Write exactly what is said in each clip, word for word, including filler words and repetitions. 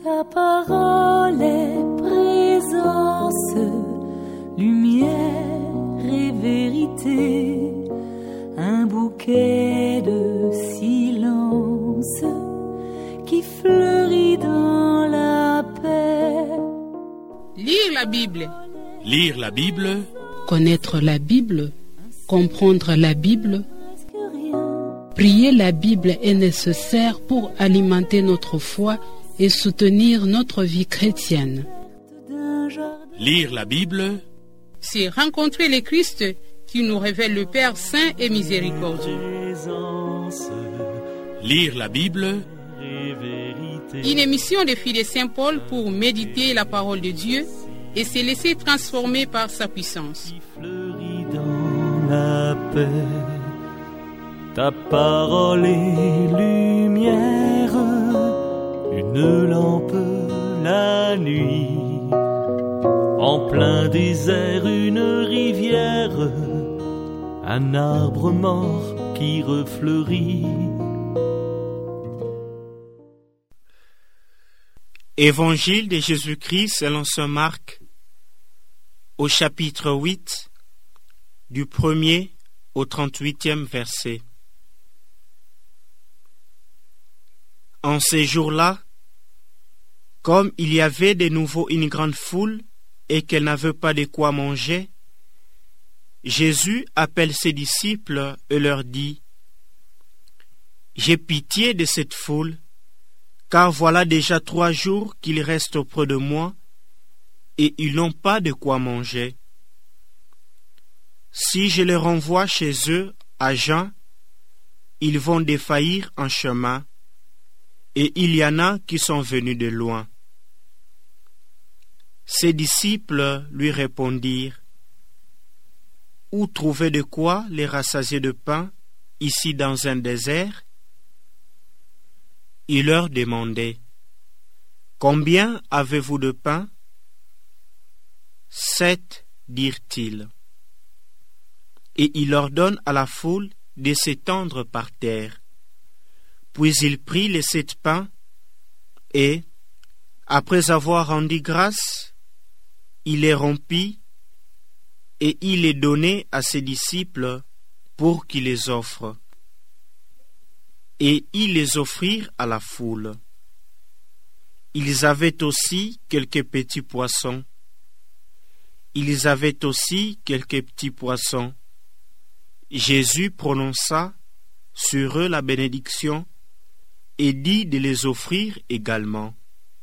Ta parole est présence, lumière et vérité, un bouquet de silence qui fleurit dans la paix. Lire la Bible. Lire la Bible. Connaître la Bible, comprendre la Bible. Prier la Bible est nécessaire pour alimenter notre foi et soutenir notre vie chrétienne. Lire la Bible, c'est rencontrer le Christ qui nous révèle le Père saint et miséricordieux. Lire la Bible, une émission des filles de Saint Paul pour méditer la parole de Dieu et se laisser transformer par sa puissance. Dans la paix, ta parole est lumière, une lampe la nuit, en plein désert une rivière, un arbre mort qui refleurit. Évangile de Jésus-Christ selon saint Marc, au chapitre huit, du premier au trente-huitième verset. En ces jours-là, comme il y avait de nouveau une grande foule et qu'elle n'avait pas de quoi manger, Jésus appelle ses disciples et leur dit : « J'ai pitié de cette foule, car voilà déjà trois jours qu'ils restent auprès de moi et ils n'ont pas de quoi manger. Si je les renvoie chez eux à jeun, ils vont défaillir en chemin, et il y en a qui sont venus de loin. » Ses disciples lui répondirent : « Où trouver de quoi les rassasier de pain ici dans un désert ? » Il leur demandait : « Combien avez-vous de pain ? » Sept, dirent-ils. Et il ordonne à la foule de s'étendre par terre. Puis il prit les sept pains et, après avoir rendu grâce, il les rompit et il les donnait à ses disciples pour qu'ils les offrent. Et ils les offrirent à la foule. Ils avaient aussi quelques petits poissons. Ils avaient aussi quelques petits poissons. Jésus prononça sur eux la bénédiction et dit de les offrir également.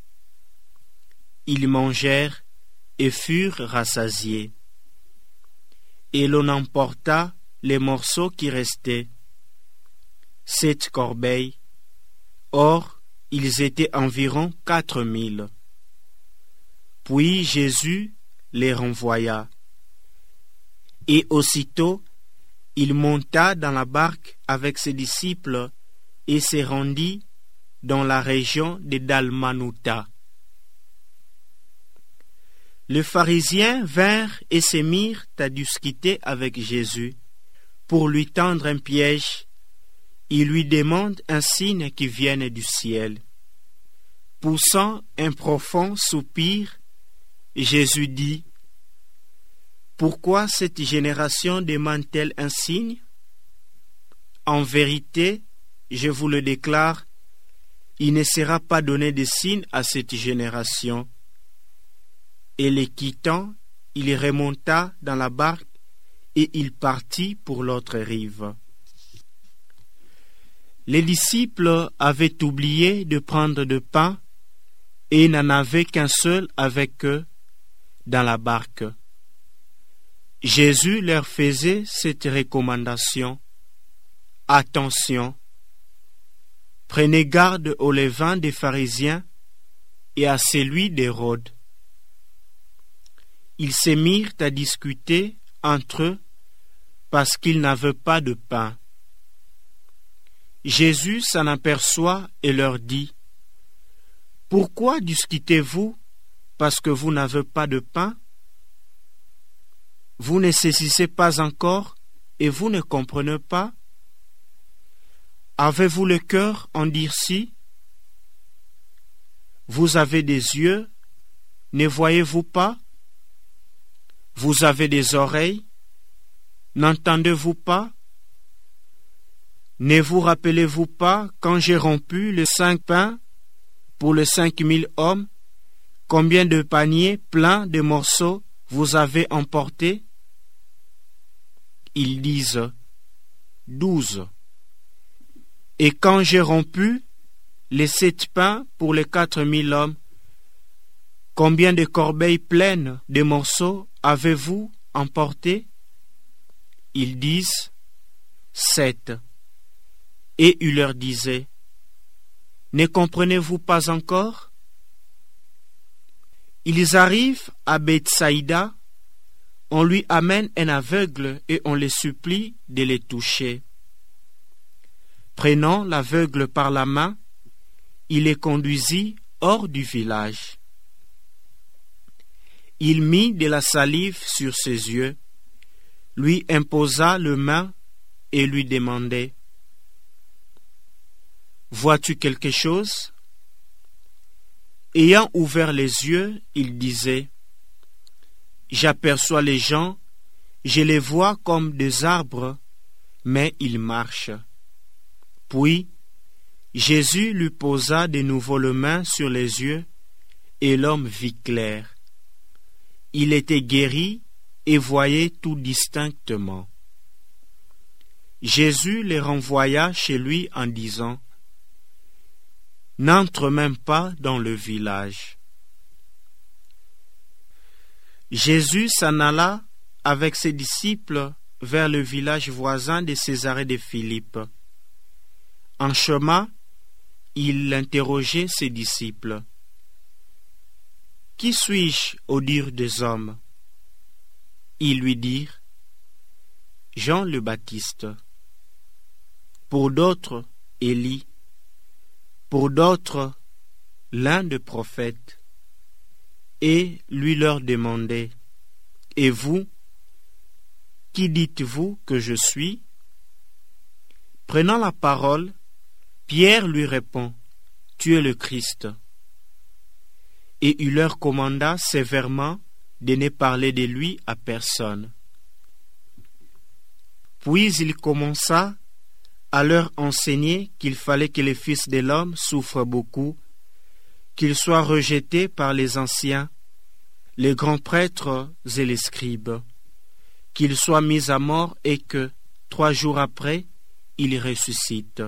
Ils mangèrent et furent rassasiés. Et l'on emporta les morceaux qui restaient, sept corbeilles. Or, ils étaient environ quatre mille. Puis Jésus les renvoya. Et aussitôt, il monta dans la barque avec ses disciples et se rendit dans la région de Dalmanutha. Les pharisiens vinrent et se mirent à discuter avec Jésus. Pour lui tendre un piège, ils lui demandent un signe qui vienne du ciel. Poussant un profond soupir, Jésus dit : « Pourquoi cette génération demande-t-elle un signe ? En vérité, je vous le déclare, il ne sera pas donné de signe à cette génération. » Et les quittant, il remonta dans la barque et il partit pour l'autre rive. Les disciples avaient oublié de prendre de pain et n'en avaient qu'un seul avec eux dans la barque. Jésus leur faisait cette recommandation : « Attention, prenez garde au levain des pharisiens et à celui d'Hérode. » Ils se mirent à discuter entre eux parce qu'ils n'avaient pas de pain. Jésus s'en aperçoit et leur dit : « Pourquoi discutez-vous parce que vous n'avez pas de pain ? Vous ne saisissez pas encore et vous ne comprenez pas ? Avez-vous le cœur endurci ? Vous avez des yeux, ne voyez-vous pas? Vous avez des oreilles, n'entendez-vous pas? Ne vous rappelez-vous pas quand j'ai rompu les cinq pains pour les cinq mille hommes, combien de paniers pleins de morceaux vous avez emportés? Ils disent douze. Et quand j'ai rompu les sept pains pour les quatre mille hommes, combien de corbeilles pleines de morceaux avez-vous emporté? Ils disent sept. Et il leur disait, ne comprenez-vous pas encore? Ils arrivent à Bethsaïda, on lui amène un aveugle et on les supplie de les toucher. Prenant l'aveugle par la main, il les conduisit hors du village. Il mit de la salive sur ses yeux, lui imposa le main et lui demandait, « Vois-tu quelque chose ?» Ayant ouvert les yeux, il disait, « J'aperçois les gens, je les vois comme des arbres, mais ils marchent. » Puis, Jésus lui posa de nouveau la main sur les yeux, et l'homme vit clair. Il était guéri et voyait tout distinctement. Jésus les renvoya chez lui en disant, « N'entre même pas dans le village. » Jésus s'en alla avec ses disciples vers le village voisin de Césarée de Philippe. En chemin, il interrogeait ses disciples. « Qui suis-je au dire des hommes ?» Ils lui dirent, « Jean le Baptiste. Pour d'autres, Élie. Pour d'autres, l'un des prophètes. » Et lui leur demandait, « Et vous, qui dites-vous que je suis ?» Prenant la parole, Pierre lui répond, « Tu es le Christ. » Et il leur commanda sévèrement de ne parler de lui à personne. Puis il commença à leur enseigner qu'il fallait que le Fils de l'homme souffre beaucoup, qu'il soit rejeté par les anciens, les grands prêtres et les scribes, qu'il soit mis à mort et que, trois jours après, il ressuscite.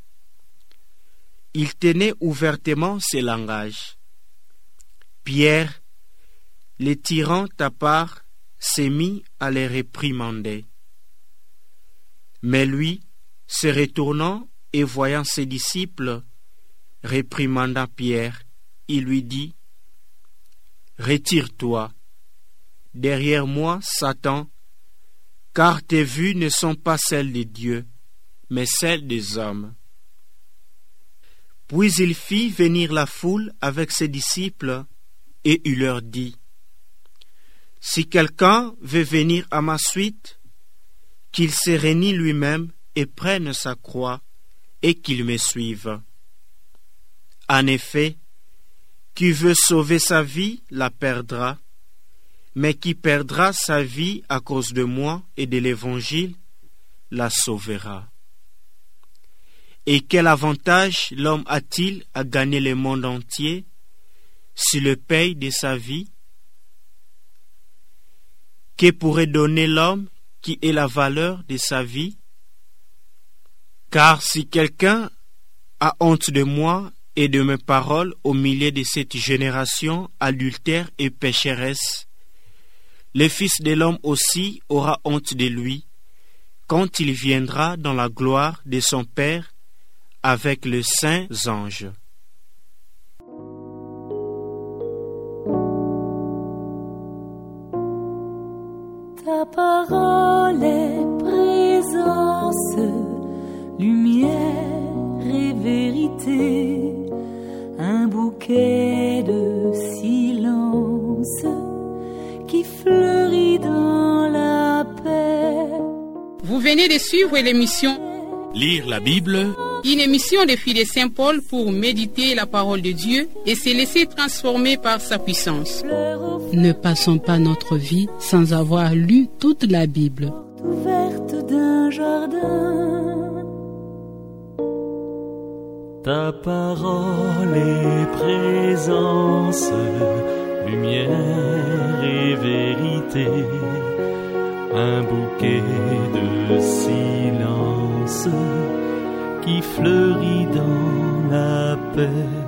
Il tenait ouvertement ce langage. Pierre, les tirant à part, s'est mis à les réprimander. Mais lui, se retournant et voyant ses disciples, réprimanda Pierre, il lui dit, « Retire-toi, derrière moi, Satan, car tes vues ne sont pas celles de Dieu, mais celles des hommes. » Puis il fit venir la foule avec ses disciples, et il leur dit, « Si quelqu'un veut venir à ma suite, qu'il se renie lui-même et prenne sa croix, et qu'il me suive. En effet, qui veut sauver sa vie la perdra, mais qui perdra sa vie à cause de moi et de l'Évangile la sauvera. Et quel avantage l'homme a-t-il à gagner le monde entier s'il le paye de sa vie? Que pourrait donner l'homme qui est la valeur de sa vie? Car si quelqu'un a honte de moi et de mes paroles au milieu de cette génération adultère et pécheresse, le Fils de l'homme aussi aura honte de lui quand il viendra dans la gloire de son Père avec les saints anges. Ta parole est présence, lumière et vérité, un bouquet de silence qui fleurit dans la paix. Vous venez de suivre l'émission Lire la Bible Une émission des filles de Saint-Paul pour méditer la parole de Dieu et se laisser transformer par sa puissance. Ne passons pas notre vie sans avoir lu toute la Bible. Ouverte d'un jardin. Ta parole est présence, lumière et vérité, un bouquet de silence qui fleurit dans la paix.